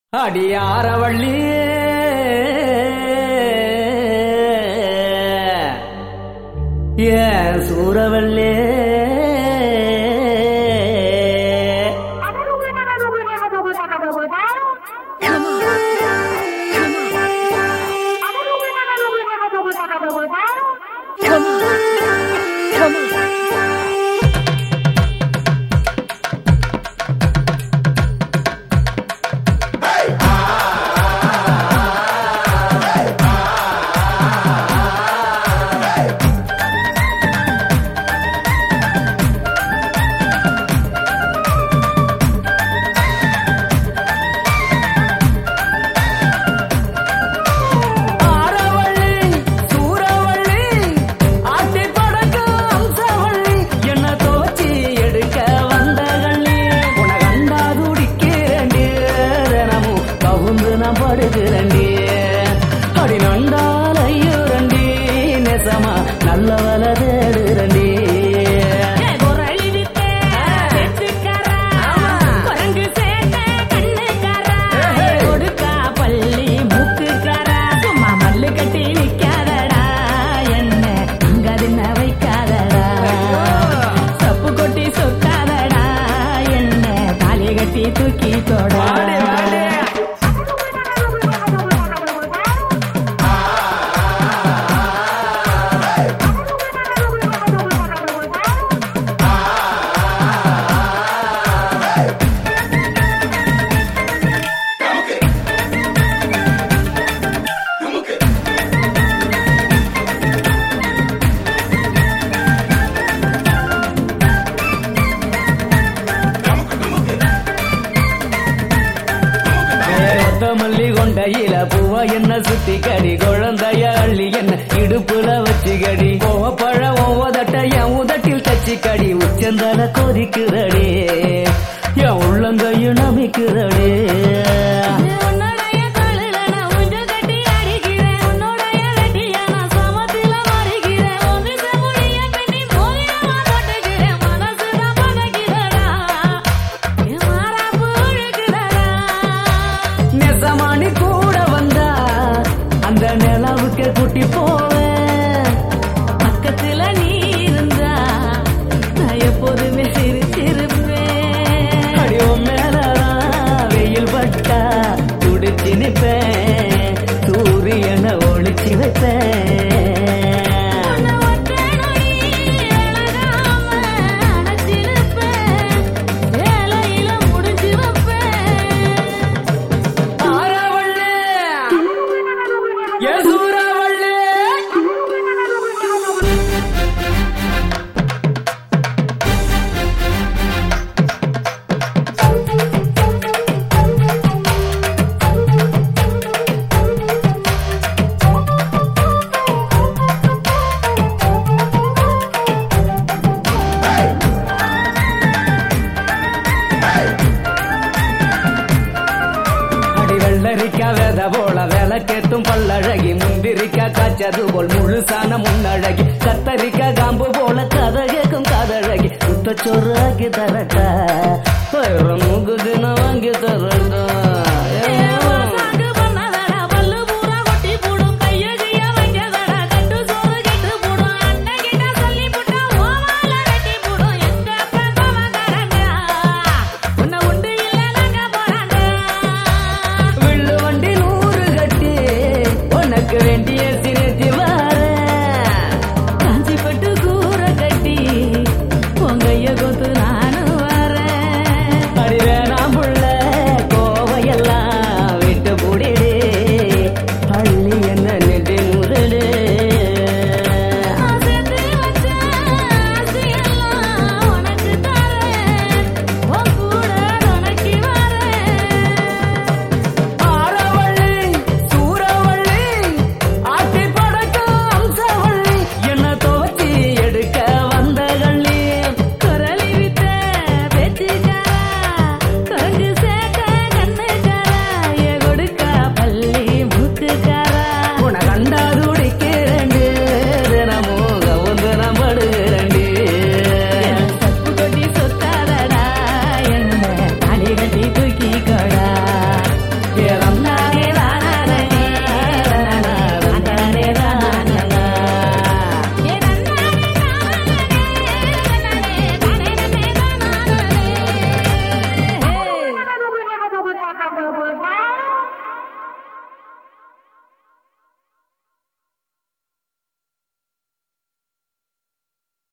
அடியாரவள்ளி ஏன் சூரவள்ளே அடி நண்டால் ஐயோரண்டி நெசமா நல்ல வல தேடுரண்டி கொடுக்கா பள்ளி மூக்குக்காரா சும்மா மல்லு கட்டி நிக்காதடா என்ன அங்க தின்ன வைக்காதடா சப்பு கொட்டி சொக்காதடா என்ன தாலி கட்டி தூக்கி தோடா மல்லி கொண்டையில பூவா என்ன சுத்தி கடி குழந்தைய அள்ளி என்ன இடுப்புல வச்சு கடி பழ ஒவ்வொதட்ட என் உதட்டில் தச்சு கடி உச்சந்தல கொதிக்குதடி என் உள்ளங்கையும் நமிக்குதடி கூட வந்தா அந்த நிலவுக்கு கூட்டி போவேன் பக்கத்துல நீ இருந்தா நான் எப்போதுமே சிரிச்சிருப்பேன் அடியும் மேலதான் வெயில் பட்டா துடிச்சு நிப்பேன் சூரியனை ஒளிச்சு வைப்பேன் வெள்ளரிக்கா வேத போல விளக்கேத்தும் பல்லழகி முந்திரிக்கா காய்ச்சது போல் முழுசான முன்னழகி கத்தரிக்கா காம்பு போல கதை கேட்கும் காதழகி சுத்தச்சோறு ஆக்கி தரட்டா முகுதின வாங்கி தர